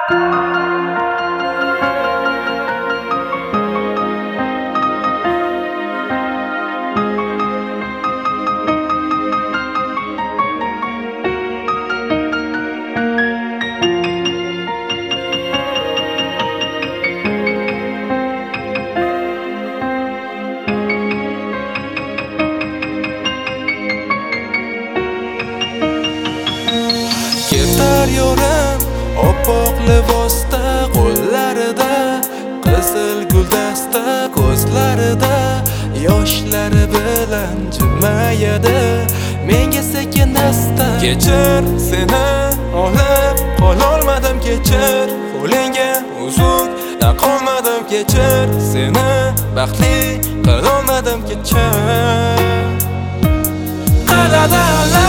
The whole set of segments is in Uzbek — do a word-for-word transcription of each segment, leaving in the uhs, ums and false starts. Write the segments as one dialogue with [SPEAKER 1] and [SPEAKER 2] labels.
[SPEAKER 1] Ketar yo'rim oppoq libosda, qo'llarida qizil guldasta, ko'zlarida yoshlari bilan jilmayadi menga sekin asta. Kechir, seni olib qololmadim, kechir, qo'lingga uzuk taqolmadim, kechir, seni baxtli qilolmadim, kechir. Qaladalar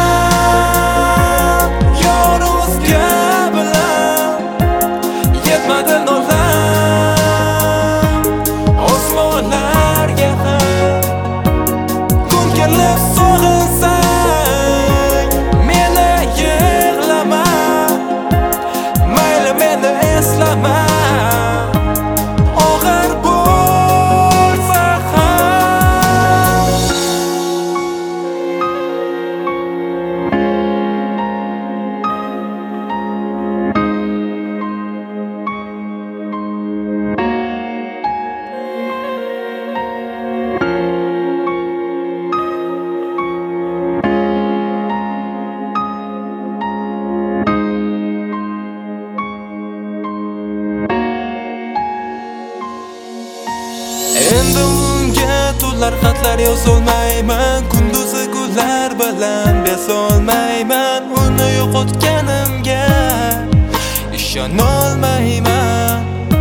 [SPEAKER 1] endi unga to'lar xatlar yozolmayman, kunduzi gullar bilan bezolmayman, uni yo'qotganimga ishonolmayman.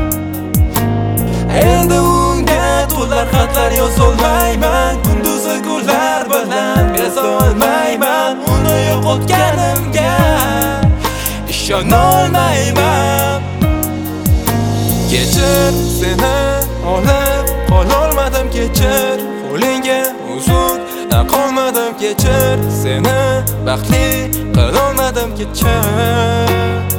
[SPEAKER 1] Endi unga to'lar xatlar yozolmayman, kunduzi gullar bilan bezolmayman, uni yo'qotganimga ishonolmayman. Kechir, seni olib qololmadim, kechir, qo'lingga uzuk taqolmadim, kechir, seni baxtli qilolmadim, kechir.